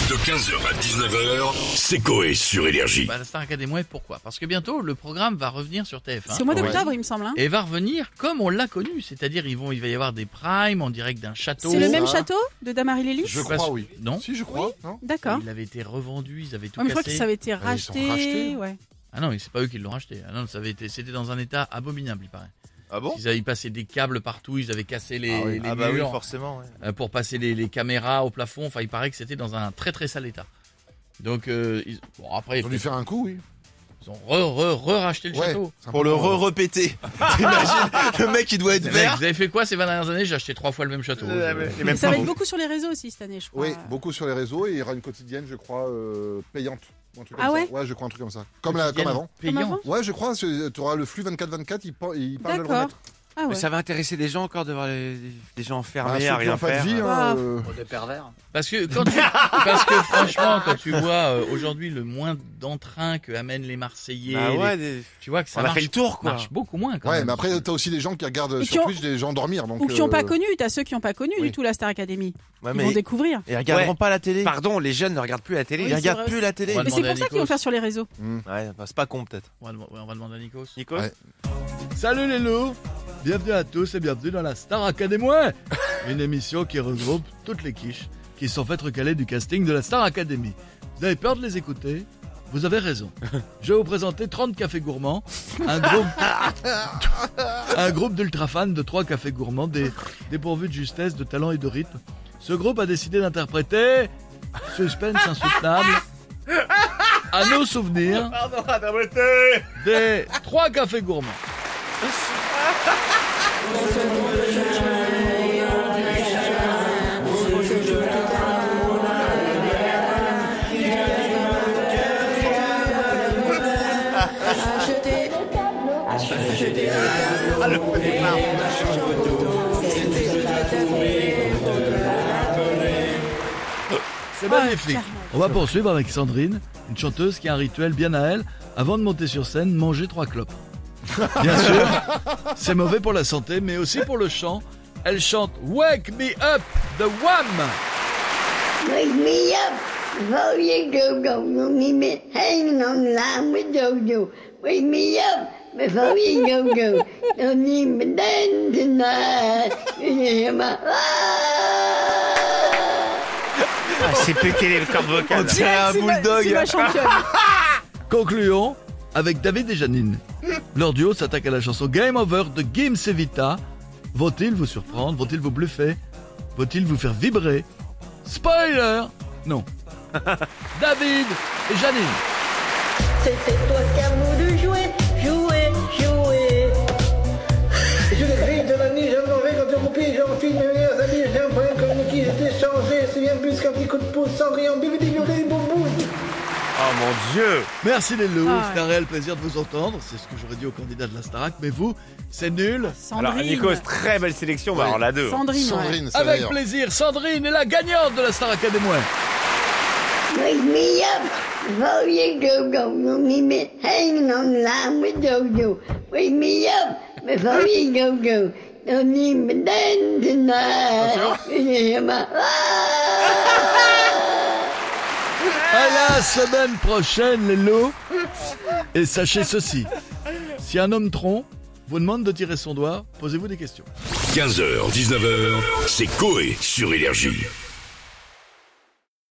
De 15h à 19h, c'est Coé sur Énergie. La Star Academy, pourquoi ? Parce que bientôt, le programme va revenir sur TF1. C'est au mois d'octobre, il me semble. Hein. Et va revenir comme on l'a connu. C'est-à-dire, il va y avoir des primes en direct d'un château. C'est le même château de Damary Lélis ? Je crois, oui. Non. Si, je crois. Non D'accord. Il avait été revendu, ils avaient tout Ouais, mais je crois que cassé. ça avait été ils sont racheté. rachetés. Ouais. Ah non, mais c'est pas eux qui l'ont racheté. Ah non, c'était dans un état abominable, il paraît. Ah bon? Ils avaient passé des câbles partout, ils avaient cassé les murs bah oui, forcément. Ouais. pour passer les caméras au plafond. Enfin, il paraît que c'était dans un très très sale état. Donc, après, Ils ont dû faire un coup, oui. ils ont racheté le Ouais, château. Pour le re-répéter. T'imagines, le mec il doit être Vous vert. avez fait quoi ces 20 dernières années ? J'ai acheté 3 fois le même château. Les Mais mêmes ça va être travaux. beaucoup sur les réseaux aussi cette année, je crois. Oui, beaucoup sur les réseaux et il y aura une quotidienne, je crois, payante. Ou un truc Ah comme ouais ça. Ouais, je crois un truc comme ça. Comme avant. Comme Payant. avant Ouais, je crois, tu auras le flux 24-24, il parle de le D'accord. remettre. Ah ouais. Mais ça va intéresser des gens encore de voir des gens Bah, enfermés ceux à qui rien ont pas de faire. vie, Ah. Des pervers. Parce que franchement, quand tu vois aujourd'hui le moins d'entrain que amènent les Marseillais, Bah ouais, tu vois que ça on a fait le tour quoi. marche beaucoup moins quand Ouais, même. mais après, t'as aussi des gens qui regardent Et sur qui Twitch des gens dormir. Donc, Ou qui n'ont pas connu, t'as ceux qui n'ont pas connu oui. du tout la Star Academy. Ouais, Ils mais vont découvrir. Et ils regarderont Ouais. pas la télé. Pardon, les jeunes ne regardent plus la télé. Oui, Ils c'est regardent vrai. plus la télé. Ouais. Mais c'est demander à pour ça qu'ils Nikos. vont faire sur les réseaux. Ouais, bah, c'est pas con peut-être. On va demander à Nikos. Nikos. Ouais. Salut les loups, bienvenue à tous et bienvenue dans la Star Academy, une émission qui regroupe toutes les quiches qui sont faites recaler du casting de la Star Academy. Vous avez peur de les écouter ? Vous avez raison. Je vais vous présenter 30 cafés gourmands, un groupe d'ultra fans de 3 cafés gourmands, dépourvus de justesse, de talent et de rythme. Ce groupe a décidé d'interpréter Suspense insoutenable à nos souvenirs des 3 cafés gourmands. C'est magnifique. clairement. On va poursuivre avec Sandrine, une chanteuse qui a un rituel bien à elle. Avant de monter sur scène, manger 3 clopes. Bien sûr, c'est mauvais pour la santé, mais aussi pour le chant. Elle chante Wake Me Up de Wham! Wake me up before you go. Don't leave me hanging on the line with Jojo. Wake me up before you go. Don't leave me dead tonight. You hear my Ah, c'est pété le cordes On vocales. dirait un C'est ma bulldog. championne. Concluons avec David et Janine. Leur duo s'attaque à la chanson Game Over de Gims et Vita. Vont-ils vous surprendre ? Vont-ils vous bluffer ? Vont-ils vous faire vibrer ? Spoiler ! Non. David et Janine. C'était toi qui as voulu jouer. Je l'ai pris de la nuit, je m'en vais quand je roupie, j'en file mes meilleurs amis, j'ai un problème comme qui j'étais changé, c'est bien plus qu'un petit coup de pouce, Cendrillon, bébé des boubou. Oh mon Dieu. Merci les loups, Ah c'est un réel plaisir de vous entendre. C'est ce que j'aurais dit aux candidats de la Starac, mais vous, c'est nul. Sandrine. Alors Nikos, très belle sélection. Bah, Oui. alors la 2. Sandrine, ouais. Sandrine, c'est la Avec meilleure. plaisir, Sandrine est la gagnante de la Star Academy. Wake me up before you go. Don't leave me hanging on the line with Jojo. Wake me up before you go. Don't leave me dead tonight. You hear my À la semaine prochaine, les loups. Et sachez ceci, si un homme tronc vous demande de tirer son doigt, posez-vous des questions. 15h, 19h, c'est Coé sur Énergie.